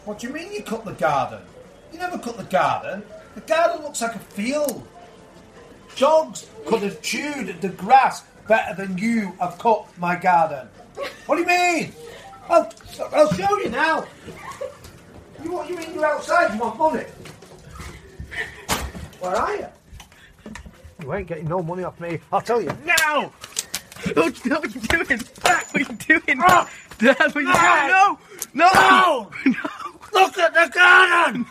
What do you mean you cut the garden? You never cut the garden. The garden looks like a field. Dogs could have chewed the grass better than you have cut my garden. What do you mean? I'll show you now. You mean you're outside? You want money? Where are you? You ain't getting no money off me. I'll tell you now. What are you doing? What are you doing? Oh, Dad, what are you doing? No! no! Look at the garden!